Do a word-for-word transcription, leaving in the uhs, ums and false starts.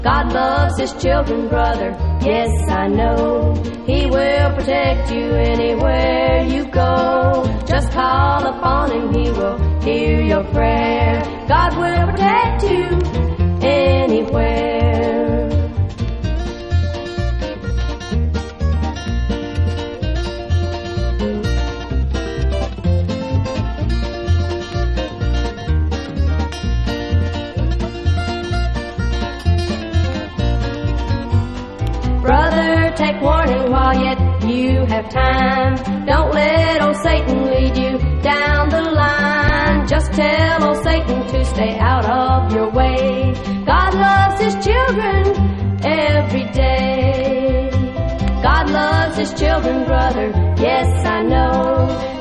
God loves His children, brother, yes I know. He will protect you anywhere you go. Just call upon Him, He will hear your prayer. God will protect you anywhere. Brother, take warning while yet you have time. Don't let old Satan lead you down the line. Just tell old Satan to stay out of your way. God loves His children every day. God loves His children, brother, yes I know.